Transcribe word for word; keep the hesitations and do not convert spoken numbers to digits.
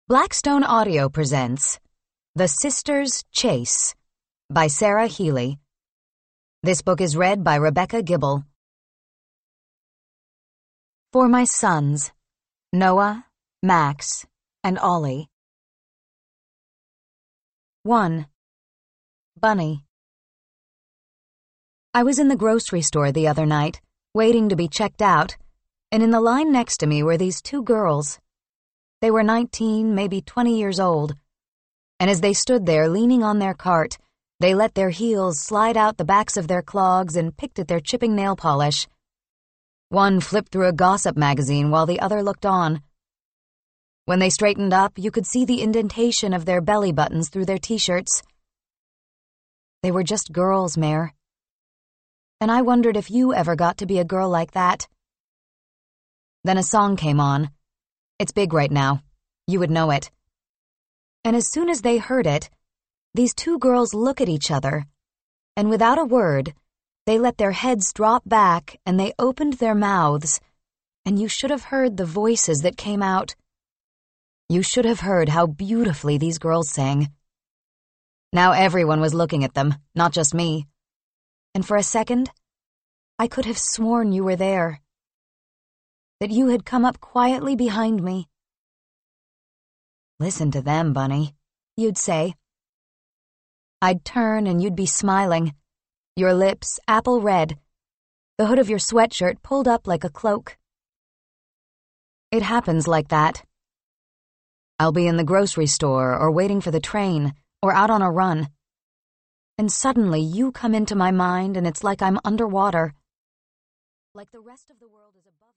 Blackstone Audio presents The Sisters' Chase by Sarah Healy. This book is read by Rebecca Gibble. For my sons, Noah, Max, and Ollie. one. Bunny. I was in the grocery store the other night, waiting to be checked out, and in the line next to me were these two girls. They were nineteen, maybe twenty years old, and as they stood there leaning on their cart, they let their heels slide out the backs of their clogs and picked at their chipping nail polish. One flipped through a gossip magazine while the other looked on. When they straightened up, you could see the indentation of their belly buttons through their t-shirts. They were just girls, Mare. And I wondered if you ever got to be a girl like that. Then a song came on. It's big right now. You would know it. And as soon as they heard it, these two girls look at each other, and without a word, they let their heads drop back and they opened their mouths, and you should have heard the voices that came out. You should have heard how beautifully these girls sang. Now everyone was looking at them, not just me. And for a second, I could have sworn you were there. That you had come up quietly behind me. Listen to them, Bunny, you'd say. I'd turn and you'd be smiling, your lips apple red, the hood of your sweatshirt pulled up like a cloak. It happens like that. I'll be in the grocery store or waiting for the train or out on a run. And suddenly you come into my mind and it's like I'm underwater. Like the rest of the world is above.